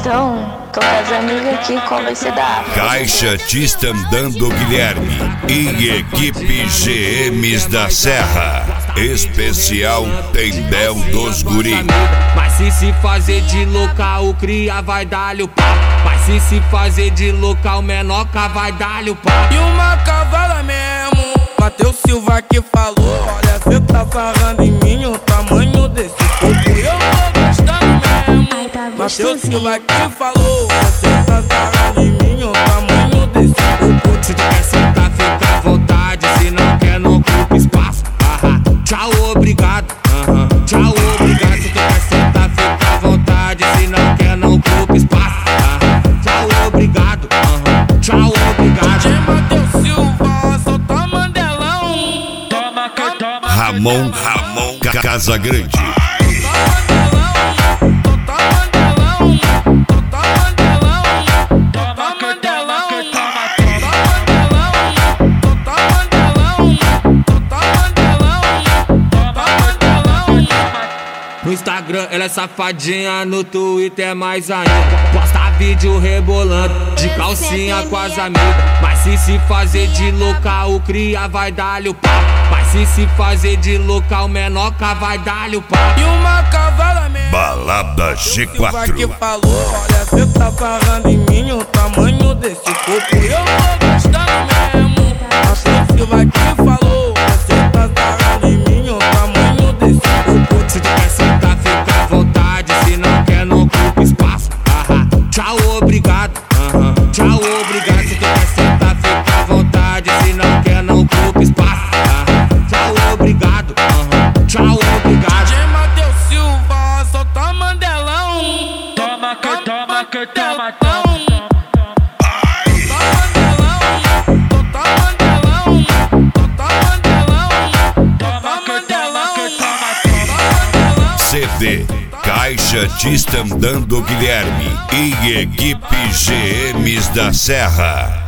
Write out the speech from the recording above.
Então, tô com as amigas aqui, qual vai ser da Caixatista Andando Guilherme e equipe GMs da Serra. Especial Tendel dos Guri. Mas se fazer de local, o cria vai dar-lhe o pau. Mas se fazer de local, menoca vai dar-lhe o pau. E uma cavala mesmo, Matheus Silva que falou. Olha, cê tá sarrando em mim o tamanho desse corpo. Eu tô gostando mesmo. Matheus Silva que falou. Cê tá sarrando em mim o tamanho desse corpo. Se tu quer sentar, fica à vontade. Se não quer, não ocupa espaço. Tchau, obrigado. Tchau, obrigado. Se tu quer sentar, fica à vontade. Se não quer, não ocupa espaço. Tchau, obrigado. Tchau, obrigado. Matheus Silva, solta Mandelão. Ramon Casagrande. No Instagram ela é safadinha, no Twitter é mais ainda. Posta vídeo rebolando, de calcinha com as amigas. Mas se fazer de local, o cria vai dar-lhe o pau. Mas se fazer de local, menoca vai dar-lhe o pau. E uma cavala mesmo, Balada G4 que falou. Olha, cê tá falando em mim o tamanho desse corpo. Eu tô gostando mesmo. Matheus Silva que falou. Cê tá falando em mim o tamanho desse corpo. Se tu quer sentar, fica à vontade. Se não quer, não ocupa espaço. Tchau, obrigado. Tchau, obrigado. Se tu quer sentar, fica à vontade. Se não quer, não ocupa espaço. Tchau, obrigado. Tchau, obrigado. Matheus Silva, solta Mandelão. Toma, toma. CD Caixatista Andando Guilherme e equipe GMs da Serra.